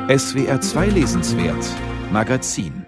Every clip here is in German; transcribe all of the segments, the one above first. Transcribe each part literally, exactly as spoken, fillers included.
S W R zwei Lesenswert Magazin.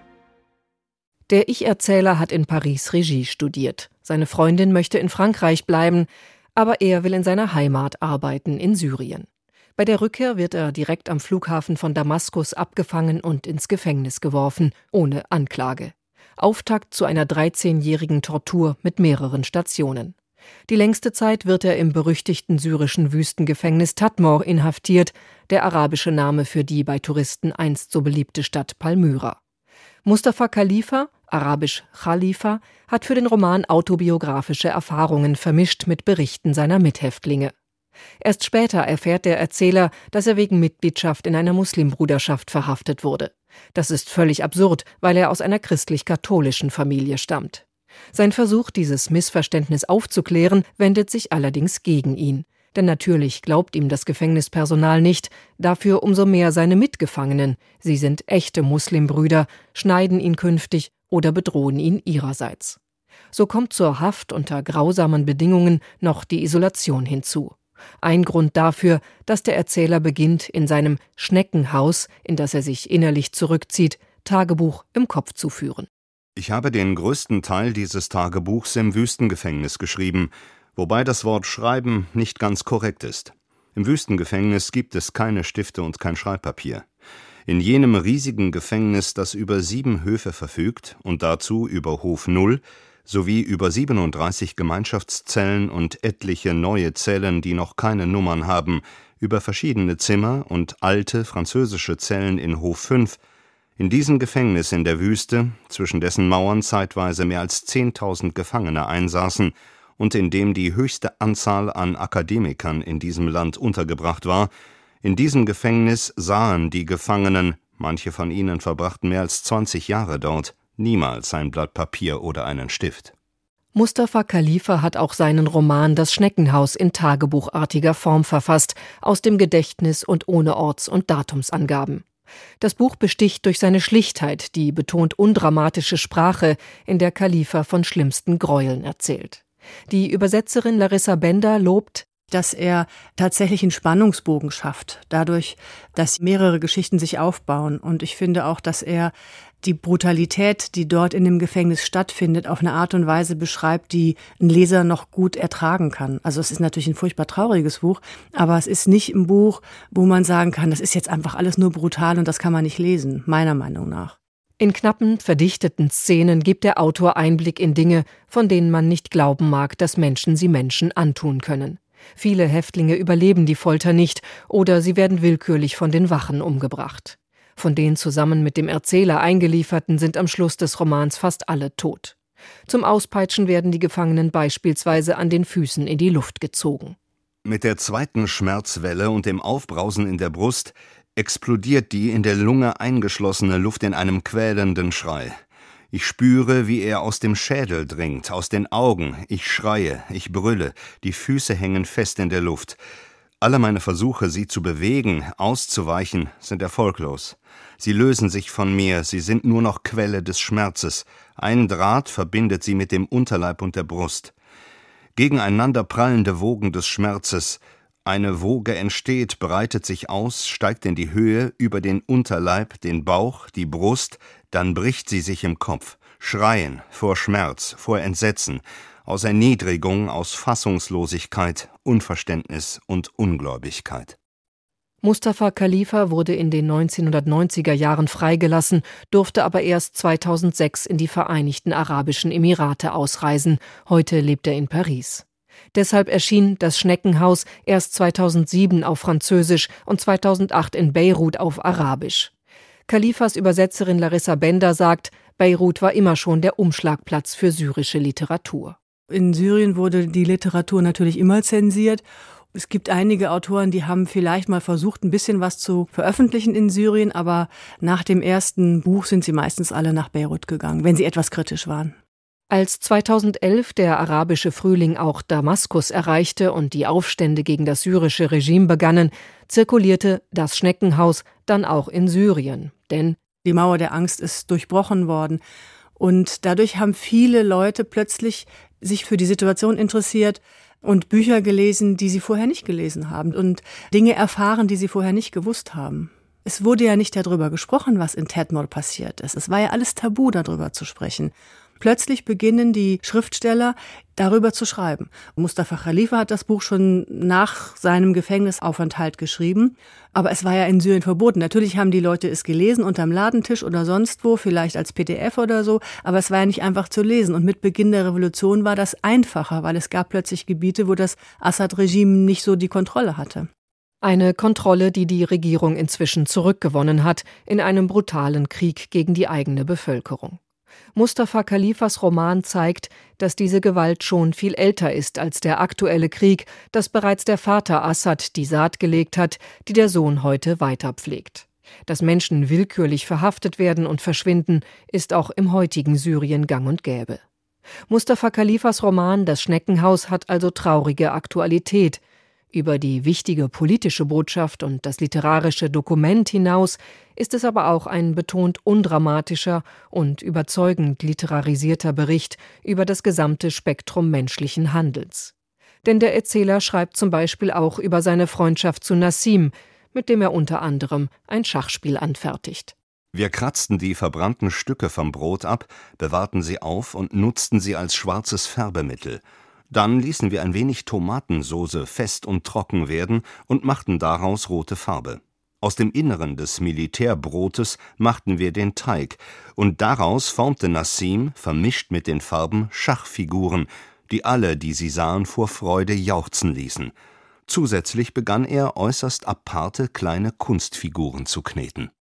Der Ich-Erzähler hat in Paris Regie studiert. Seine Freundin möchte in Frankreich bleiben, aber er will in seiner Heimat arbeiten, in Syrien. Bei der Rückkehr wird er direkt am Flughafen von Damaskus abgefangen und ins Gefängnis geworfen, ohne Anklage. Auftakt zu einer dreizehnjährigen Tortur mit mehreren Stationen. Die längste Zeit wird er im berüchtigten syrischen Wüstengefängnis Tadmor inhaftiert, der arabische Name für die bei Touristen einst so beliebte Stadt Palmyra. Mustafa Khalifa, arabisch Khalifa, hat für den Roman autobiografische Erfahrungen vermischt mit Berichten seiner Mithäftlinge. Erst später erfährt der Erzähler, dass er wegen Mitgliedschaft in einer Muslimbruderschaft verhaftet wurde. Das ist völlig absurd, weil er aus einer christlich-katholischen Familie stammt. Sein Versuch, dieses Missverständnis aufzuklären, wendet sich allerdings gegen ihn. Denn natürlich glaubt ihm das Gefängnispersonal nicht, dafür umso mehr seine Mitgefangenen. Sie sind echte Muslimbrüder, schneiden ihn künftig oder bedrohen ihn ihrerseits. So kommt zur Haft unter grausamen Bedingungen noch die Isolation hinzu. Ein Grund dafür, dass der Erzähler beginnt, in seinem Schneckenhaus, in das er sich innerlich zurückzieht, Tagebuch im Kopf zu führen. Ich habe den größten Teil dieses Tagebuchs im Wüstengefängnis geschrieben, wobei das Wort Schreiben nicht ganz korrekt ist. Im Wüstengefängnis gibt es keine Stifte und kein Schreibpapier. In jenem riesigen Gefängnis, das über sieben Höfe verfügt und dazu über Hof Null, sowie über siebenunddreißig Gemeinschaftszellen und etliche neue Zellen, die noch keine Nummern haben, über verschiedene Zimmer und alte französische Zellen in Hof fünf, in diesem Gefängnis in der Wüste, zwischen dessen Mauern zeitweise mehr als zehntausend Gefangene einsaßen und in dem die höchste Anzahl an Akademikern in diesem Land untergebracht war, in diesem Gefängnis sahen die Gefangenen, manche von ihnen verbrachten mehr als zwanzig Jahre dort, niemals ein Blatt Papier oder einen Stift. Mustafa Khalifa hat auch seinen Roman »Das Schneckenhaus« in tagebuchartiger Form verfasst, aus dem Gedächtnis und ohne Orts- und Datumsangaben. Das Buch besticht durch seine Schlichtheit, die betont undramatische Sprache, in der Khalifa von schlimmsten Gräueln erzählt. Die Übersetzerin Larissa Bender lobt, dass er tatsächlich einen Spannungsbogen schafft, dadurch, dass mehrere Geschichten sich aufbauen. Und ich finde auch, dass er die Brutalität, die dort in dem Gefängnis stattfindet, auf eine Art und Weise beschreibt, die ein Leser noch gut ertragen kann. Also es ist natürlich ein furchtbar trauriges Buch, aber es ist nicht ein Buch, wo man sagen kann, das ist jetzt einfach alles nur brutal und das kann man nicht lesen, meiner Meinung nach. In knappen, verdichteten Szenen gibt der Autor Einblick in Dinge, von denen man nicht glauben mag, dass Menschen sie Menschen antun können. Viele Häftlinge überleben die Folter nicht oder sie werden willkürlich von den Wachen umgebracht. Von den zusammen mit dem Erzähler Eingelieferten sind am Schluss des Romans fast alle tot. Zum Auspeitschen werden die Gefangenen beispielsweise an den Füßen in die Luft gezogen. Mit der zweiten Schmerzwelle und dem Aufbrausen in der Brust explodiert die in der Lunge eingeschlossene Luft in einem quälenden Schrei. Ich spüre, wie er aus dem Schädel dringt, aus den Augen. Ich schreie, ich brülle, die Füße hängen fest in der Luft. Alle meine Versuche, sie zu bewegen, auszuweichen, sind erfolglos. Sie lösen sich von mir, sie sind nur noch Quelle des Schmerzes. Ein Draht verbindet sie mit dem Unterleib und der Brust. Gegeneinander prallende Wogen des Schmerzes. Eine Woge entsteht, breitet sich aus, steigt in die Höhe, über den Unterleib, den Bauch, die Brust, dann bricht sie sich im Kopf. Schreien vor Schmerz, vor Entsetzen, aus Erniedrigung, aus Fassungslosigkeit, Unverständnis und Ungläubigkeit. Mustafa Khalifa wurde in den neunzehnhundertneunziger Jahren freigelassen, durfte aber erst zweitausendsechs in die Vereinigten Arabischen Emirate ausreisen. Heute lebt er in Paris. Deshalb erschien »Das Schneckenhaus« erst zweitausendsieben auf Französisch und zweitausendacht in Beirut auf Arabisch. Khalifas Übersetzerin Larissa Bender sagt, Beirut war immer schon der Umschlagplatz für syrische Literatur. In Syrien wurde die Literatur natürlich immer zensiert. Es gibt einige Autoren, die haben vielleicht mal versucht, ein bisschen was zu veröffentlichen in Syrien, aber nach dem ersten Buch sind sie meistens alle nach Beirut gegangen, wenn sie etwas kritisch waren. Als zweitausendelf der arabische Frühling auch Damaskus erreichte und die Aufstände gegen das syrische Regime begannen, zirkulierte »Das Schneckenhaus« dann auch in Syrien. Denn die Mauer der Angst ist durchbrochen worden. Und dadurch haben viele Leute plötzlich sich für die Situation interessiert und Bücher gelesen, die sie vorher nicht gelesen haben und Dinge erfahren, die sie vorher nicht gewusst haben. Es wurde ja nicht darüber gesprochen, was in Tadmor passiert ist. Es war ja alles tabu, darüber zu sprechen. Plötzlich beginnen die Schriftsteller, darüber zu schreiben. Mustafa Khalifa hat das Buch schon nach seinem Gefängnisaufenthalt geschrieben, aber es war ja in Syrien verboten. Natürlich haben die Leute es gelesen, unterm Ladentisch oder sonst wo, vielleicht als P D F oder so, aber es war ja nicht einfach zu lesen. Und mit Beginn der Revolution war das einfacher, weil es gab plötzlich Gebiete, wo das Assad-Regime nicht so die Kontrolle hatte. Eine Kontrolle, die die Regierung inzwischen zurückgewonnen hat in einem brutalen Krieg gegen die eigene Bevölkerung. Mustafa Khalifas Roman zeigt, dass diese Gewalt schon viel älter ist als der aktuelle Krieg, dass bereits der Vater Assad die Saat gelegt hat, die der Sohn heute weiterpflegt. Dass Menschen willkürlich verhaftet werden und verschwinden, ist auch im heutigen Syrien gang und gäbe. Mustafa Khalifas Roman Das Schneckenhaus hat also traurige Aktualität. Über die wichtige politische Botschaft und das literarische Dokument hinaus ist es aber auch ein betont undramatischer und überzeugend literarisierter Bericht über das gesamte Spektrum menschlichen Handelns. Denn der Erzähler schreibt zum Beispiel auch über seine Freundschaft zu Nassim, mit dem er unter anderem ein Schachspiel anfertigt. Wir kratzten die verbrannten Stücke vom Brot ab, bewahrten sie auf und nutzten sie als schwarzes Färbemittel. Dann ließen wir ein wenig Tomatensoße fest und trocken werden und machten daraus rote Farbe. Aus dem Inneren des Militärbrotes machten wir den Teig, und daraus formte Nassim, vermischt mit den Farben, Schachfiguren, die alle, die sie sahen, vor Freude jauchzen ließen. Zusätzlich begann er, äußerst aparte kleine Kunstfiguren zu kneten.